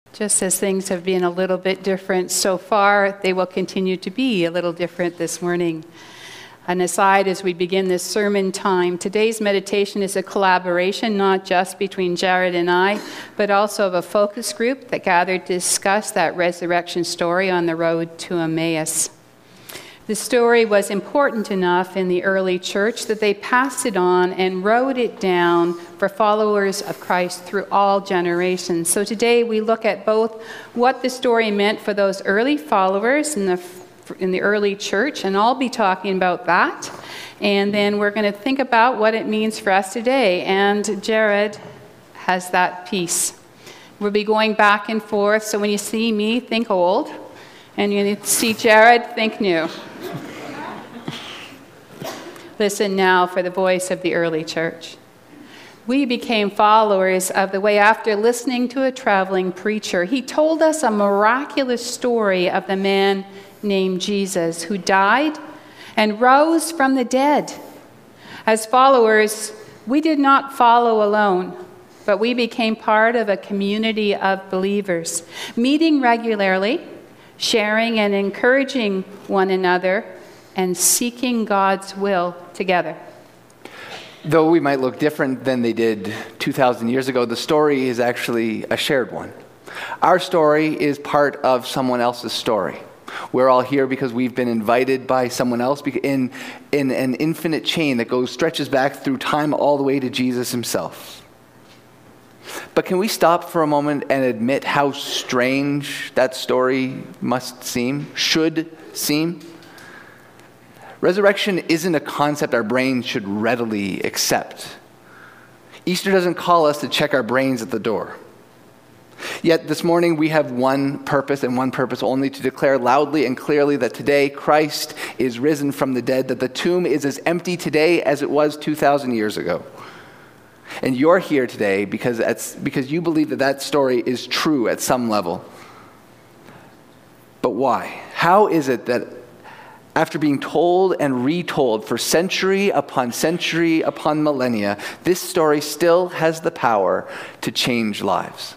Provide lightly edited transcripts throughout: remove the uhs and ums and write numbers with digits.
Just as things have been a little bit different so far, they will continue to be a little different this morning. An aside as we begin this sermon time, today's meditation is a collaboration not just between Jared and I, but also of a focus group that gathered to discuss that resurrection story on the road to Emmaus. The story was important enough in the early church that they passed it on and wrote it down for followers of Christ through all generations. So today we look at both what the story meant for those early followers in the early church, and I'll be talking about that. And then we're going to think about what it means for us today. And Jared has that piece. We'll be going back and forth. So when you see me, think old. And you see Jared, think new. Listen now for the voice of the early church. We became followers of the way after listening to a traveling preacher. He told us a miraculous story of the man named Jesus who died and rose from the dead. As followers, we did not follow alone, but we became part of a community of believers, meeting regularly, sharing and encouraging one another, and seeking God's will together. Though we might look different than they did 2,000 years ago, the story is actually a shared one. Our story is part of someone else's story. We're all here because we've been invited by someone else in an infinite chain that stretches back through time all the way to Jesus himself. But can we stop for a moment and admit how strange that story should seem? Resurrection isn't a concept our brains should readily accept. Easter doesn't call us to check our brains at the door. Yet this morning we have one purpose and one purpose only: to declare loudly and clearly that today Christ is risen from the dead, that the tomb is as empty today as it was 2,000 years ago. And you're here today because you believe that story is true at some level. But why? How is it that after being told and retold for century upon millennia, this story still has the power to change lives?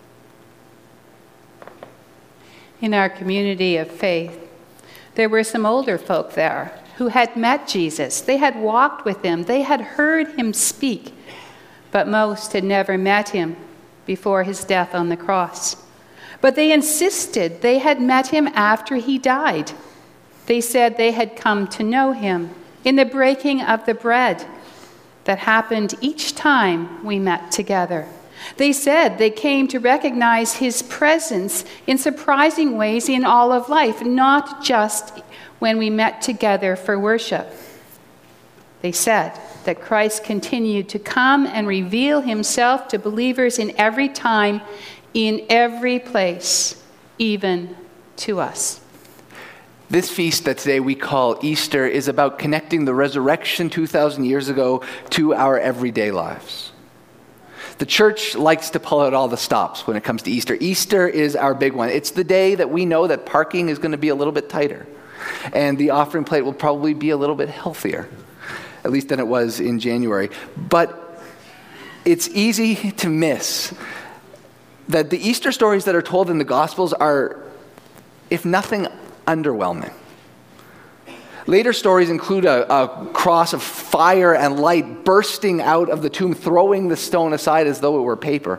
In our community of faith, there were some older folk there who had met Jesus. They had walked with him. They had heard him speak, but most had never met him before his death on the cross. But they insisted they had met him after he died. They said they had come to know him in the breaking of the bread that happened each time we met together. They said they came to recognize his presence in surprising ways in all of life, not just when we met together for worship. They said that Christ continued to come and reveal himself to believers in every time, in every place, even to us. This feast that today we call Easter is about connecting the resurrection 2,000 years ago to our everyday lives. The church likes to pull out all the stops when it comes to Easter. Easter is our big one. It's the day that we know that parking is going to be a little bit tighter, and the offering plate will probably be a little bit healthier, at least than it was in January. But it's easy to miss that the Easter stories that are told in the Gospels are, if nothing, underwhelming. Later stories include a cross of fire and light bursting out of the tomb, throwing the stone aside as though it were paper.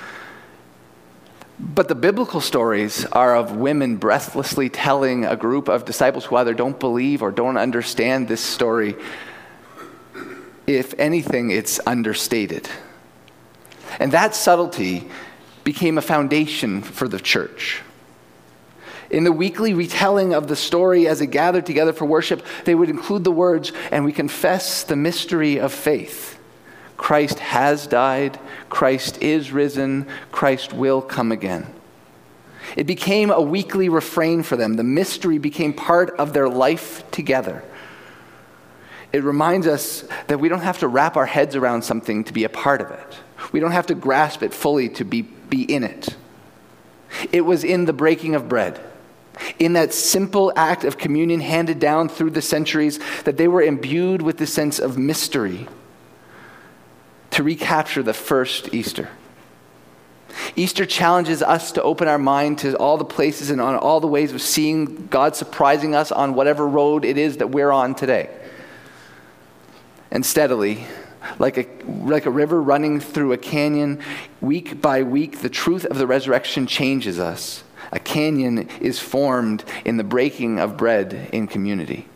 But the biblical stories are of women breathlessly telling a group of disciples who either don't believe or don't understand this story. If anything, it's understated. And that subtlety became a foundation for the church. In the weekly retelling of the story as it gathered together for worship, they would include the words, "And we confess the mystery of faith. Christ has died, Christ is risen, Christ will come again." It became a weekly refrain for them. The mystery became part of their life together. It reminds us that we don't have to wrap our heads around something to be a part of it. We don't have to grasp it fully to be in it. It was in the breaking of bread, in that simple act of communion handed down through the centuries, that they were imbued with the sense of mystery to recapture the first Easter. Easter challenges us to open our mind to all the places and on all the ways of seeing God surprising us on whatever road it is that we're on today. And steadily, like a river running through a canyon, week by week, the truth of the resurrection changes us. A canyon is formed in the breaking of bread in community.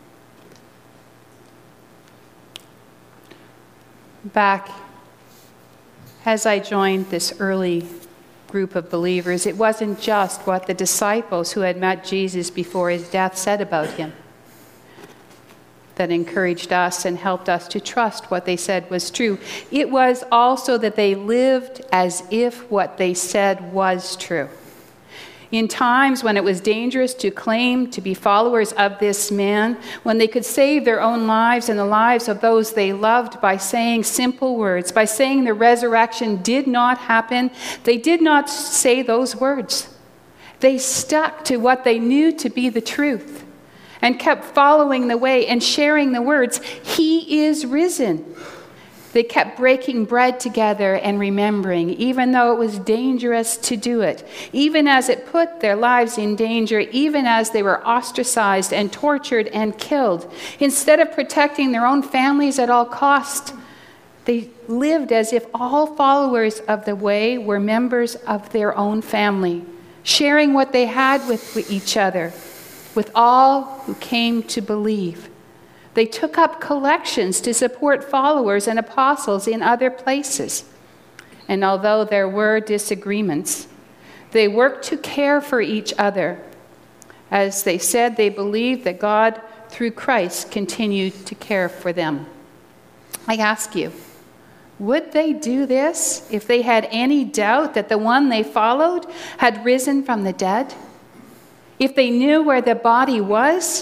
Back as I joined this early group of believers, it wasn't just what the disciples who had met Jesus before his death said about him that encouraged us and helped us to trust what they said was true. It was also that they lived as if what they said was true. In times when it was dangerous to claim to be followers of this man, when they could save their own lives and the lives of those they loved by saying simple words, by saying the resurrection did not happen, they did not say those words. They stuck to what they knew to be the truth and kept following the way and sharing the words, "He is risen." They kept breaking bread together and remembering, even though it was dangerous to do it, even as it put their lives in danger, even as they were ostracized and tortured and killed. Instead of protecting their own families at all costs, they lived as if all followers of the way were members of their own family, sharing what they had with each other, with all who came to believe. They took up collections to support followers and apostles in other places. And although there were disagreements, they worked to care for each other. As they said, they believed that God, through Christ, continued to care for them. I ask you, would they do this if they had any doubt that the one they followed had risen from the dead? If they knew where the body was?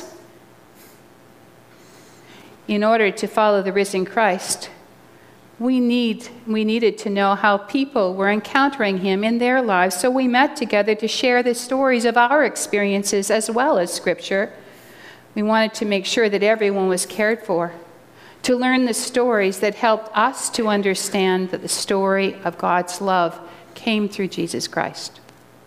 In order to follow the risen Christ, we needed to know how people were encountering him in their lives. So we met together to share the stories of our experiences as well as Scripture. We wanted to make sure that everyone was cared for, to learn the stories that helped us to understand that the story of God's love came through Jesus Christ.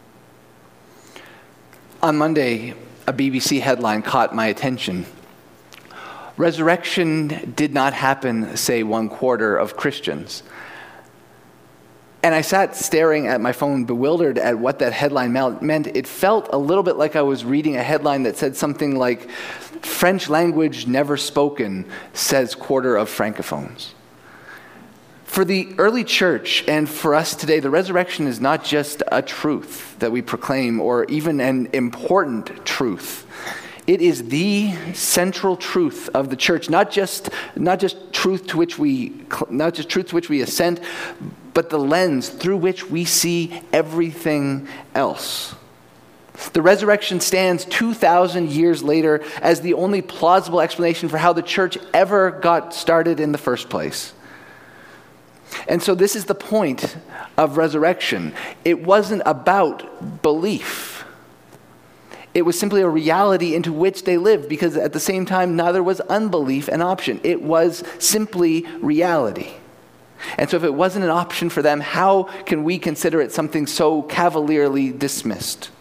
On Monday, a BBC headline caught my attention. Resurrection did not happen, say, 1/4 of Christians. And I sat staring at my phone, bewildered at what that headline meant. It felt a little bit like I was reading a headline that said something like, "French language never spoken, says 1/4 of Francophones." For the early church and for us today, the resurrection is not just a truth that we proclaim or even an important truth. It is the central truth of the church, not just truth to which we assent, but the lens through which we see everything else. The resurrection stands 2,000 years later as the only plausible explanation for how the church ever got started in the first place. And so this is the point of resurrection. It wasn't about belief. It was simply a reality into which they lived, because at the same time, neither was unbelief an option. It was simply reality. And so if it wasn't an option for them, how can we consider it something so cavalierly dismissed?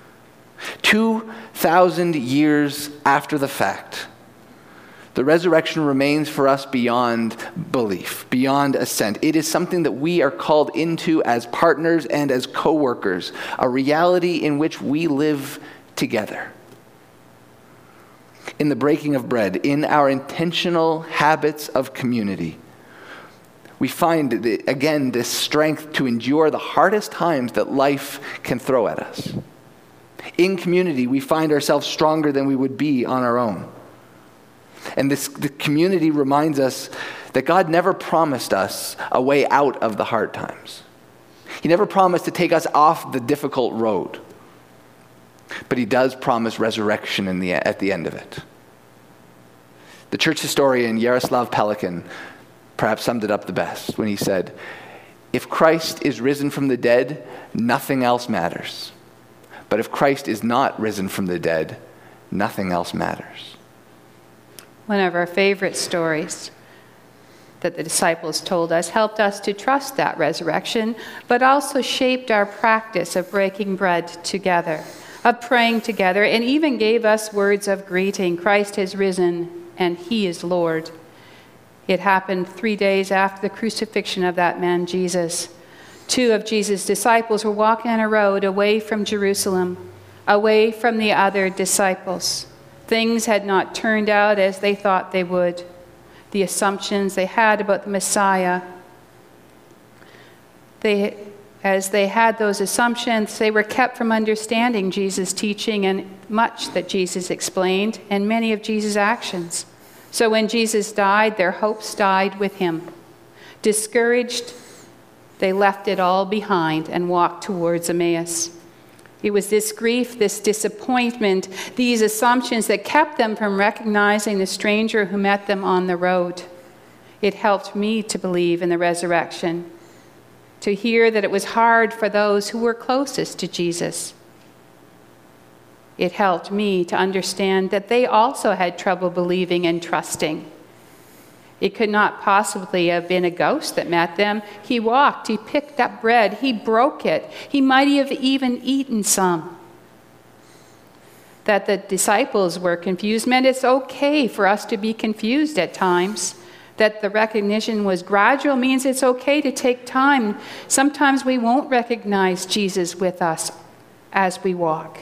2,000 years after the fact, the resurrection remains for us beyond belief, beyond assent. It is something that we are called into as partners and as co-workers, a reality in which we live together. In the breaking of bread, in our intentional habits of community, we find, again, this strength to endure the hardest times that life can throw at us. In community, we find ourselves stronger than we would be on our own. And the community reminds us that God never promised us a way out of the hard times. He never promised to take us off the difficult road. But he does promise resurrection at the end of it. The church historian Yaroslav Pelikan perhaps summed it up the best when he said, "If Christ is risen from the dead, nothing else matters. But if Christ is not risen from the dead, nothing else matters." One of our favorite stories that the disciples told us helped us to trust that resurrection, but also shaped our practice of breaking bread together, of praying together, and even gave us words of greeting. Christ has risen, and he is Lord. It happened 3 days after the crucifixion of that man, Jesus. 2 of Jesus' disciples were walking on a road away from Jerusalem, away from the other disciples. Things had not turned out as they thought they would. The assumptions they had about the Messiah, as they had those assumptions, they were kept from understanding Jesus' teaching and much that Jesus explained and many of Jesus' actions. So when Jesus died, their hopes died with him. Discouraged, they left it all behind and walked towards Emmaus. It was this grief, this disappointment, these assumptions that kept them from recognizing the stranger who met them on the road. It helped me to believe in the resurrection, to hear that it was hard for those who were closest to Jesus. It helped me to understand that they also had trouble believing and trusting. It could not possibly have been a ghost that met them. He walked, he picked up bread, he broke it. He might have even eaten some. That the disciples were confused meant it's okay for us to be confused at times. That the recognition was gradual means it's okay to take time. Sometimes we won't recognize Jesus with us as we walk.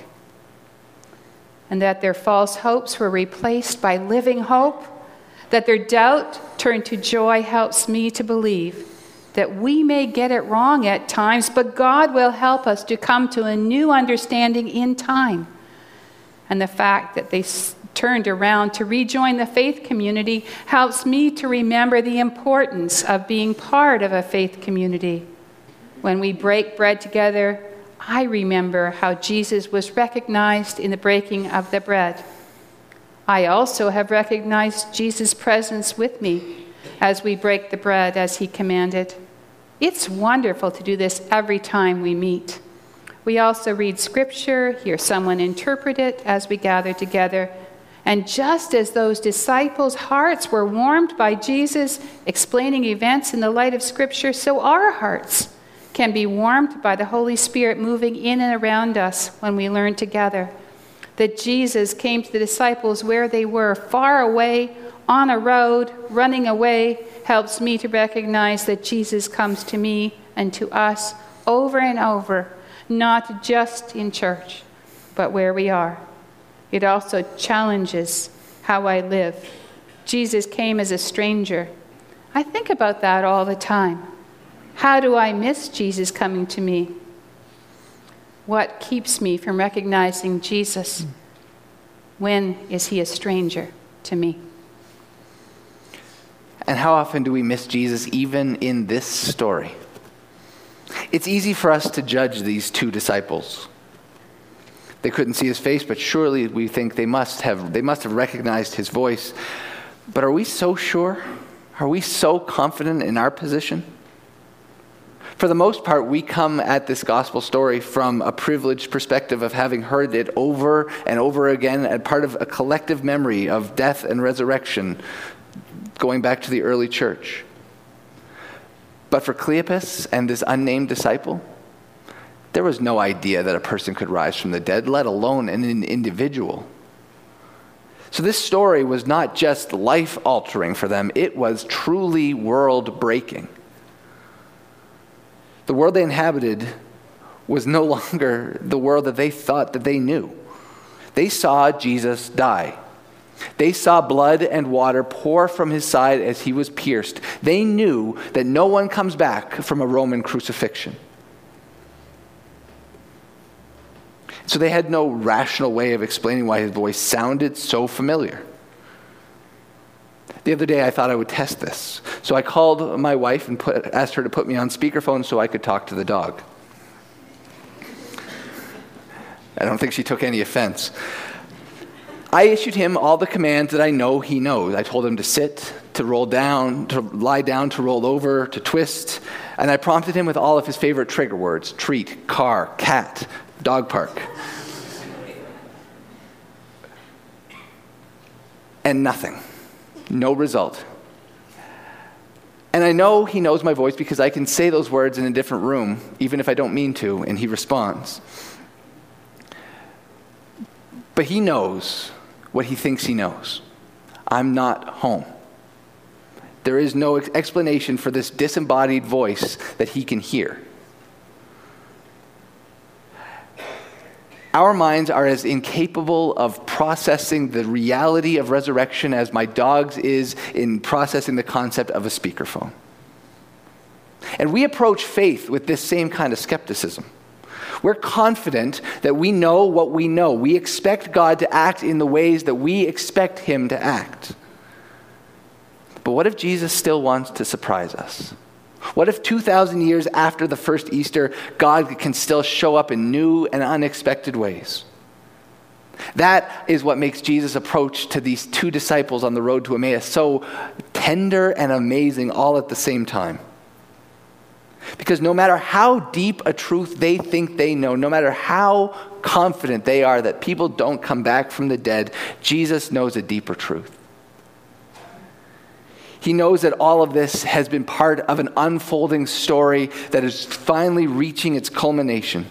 And that their false hopes were replaced by living hope. That their doubt turned to joy helps me to believe that we may get it wrong at times, but God will help us to come to a new understanding in time. And the fact that they turned around to rejoin the faith community helps me to remember the importance of being part of a faith community. When we break bread together, I remember how Jesus was recognized in the breaking of the bread. I also have recognized Jesus' presence with me as we break the bread as he commanded. It's wonderful to do this every time we meet. We also read scripture, hear someone interpret it as we gather together. And just as those disciples' hearts were warmed by Jesus explaining events in the light of scripture, so our hearts can be warmed by the Holy Spirit moving in and around us when we learn together. That Jesus came to the disciples where they were, far away, on a road, running away, helps me to recognize that Jesus comes to me and to us over and over, not just in church, but where we are. It also challenges how I live. Jesus came as a stranger. I think about that all the time. How do I miss Jesus coming to me? What keeps me from recognizing Jesus? When is he a stranger to me? And how often do we miss Jesus even in this story? It's easy for us to judge these 2 disciples. They couldn't see his face, but surely we think they must have recognized his voice. But are we so sure? Are we so confident in our position? For the most part, we come at this gospel story from a privileged perspective of having heard it over and over again as part of a collective memory of death and resurrection going back to the early church. But for Cleopas and this unnamed disciple, there was no idea that a person could rise from the dead, let alone an individual. So this story was not just life-altering for them, it was truly world-breaking. The world they inhabited was no longer the world that they thought that they knew. They saw Jesus die. They saw blood and water pour from his side as he was pierced. They knew that no one comes back from a Roman crucifixion. So they had no rational way of explaining why his voice sounded so familiar. The other day I thought I would test this. So I called my wife and asked her to put me on speakerphone so I could talk to the dog. I don't think she took any offense. I issued him all the commands that I know he knows. I told him to sit, to roll down, to lie down, to roll over, to twist. And I prompted him with all of his favorite trigger words: treat, car, cat, dog park. And nothing. No result. And I know he knows my voice because I can say those words in a different room, even if I don't mean to, and he responds. But he knows what he thinks he knows. I'm not home. There is no explanation for this disembodied voice that he can hear. Our minds are as incapable of processing the reality of resurrection as my dog's is in processing the concept of a speakerphone. And we approach faith with this same kind of skepticism. We're confident that we know what we know. We expect God to act in the ways that we expect him to act. But what if Jesus still wants to surprise us? What if 2,000 years after the first Easter, God can still show up in new and unexpected ways? That is what makes Jesus' approach to these two disciples on the road to Emmaus so tender and amazing all at the same time. Because no matter how deep a truth they think they know, no matter how confident they are that people don't come back from the dead, Jesus knows a deeper truth. He knows that all of this has been part of an unfolding story that is finally reaching its culmination.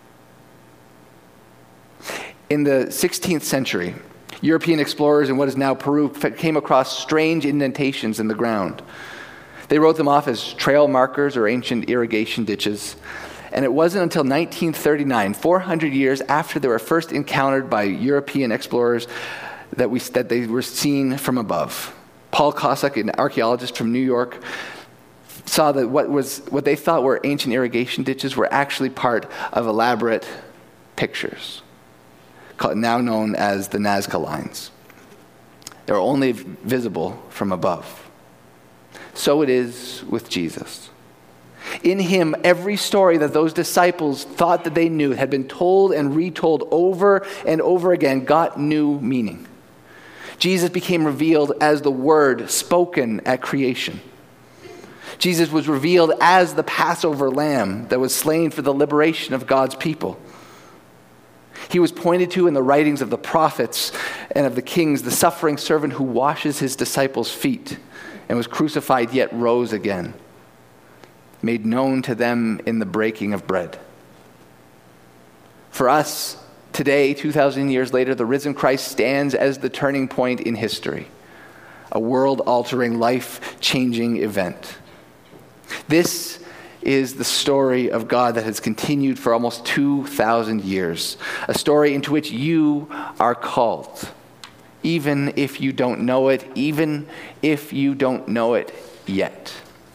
In the 16th century, European explorers in what is now Peru came across strange indentations in the ground. They wrote them off as trail markers or ancient irrigation ditches. And it wasn't until 1939, 400 years after they were first encountered by European explorers, that they were seen from above. Paul Kossak, an archaeologist from New York, saw that what they thought were ancient irrigation ditches were actually part of elaborate pictures, now known as the Nazca Lines. They were only visible from above. So it is with Jesus. In him, every story that those disciples thought that they knew had been told and retold over and over again got new meaning. Jesus became revealed as the Word spoken at creation. Jesus was revealed as the Passover lamb that was slain for the liberation of God's people. He was pointed to in the writings of the prophets and of the kings, the suffering servant who washes his disciples' feet and was crucified yet rose again, made known to them in the breaking of bread. For us, today, 2,000 years later, the risen Christ stands as the turning point in history, a world-altering, life-changing event. This is the story of God that has continued for almost 2,000 years, a story into which you are called, even if you don't know it, even if you don't know it yet.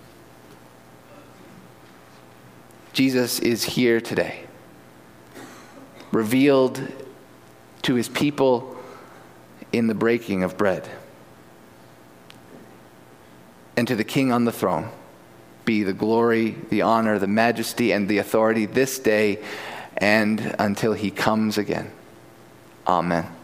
Jesus is here today, revealed to his people in the breaking of bread. And to the King on the throne be the glory, the honor, the majesty, and the authority this day and until he comes again. Amen.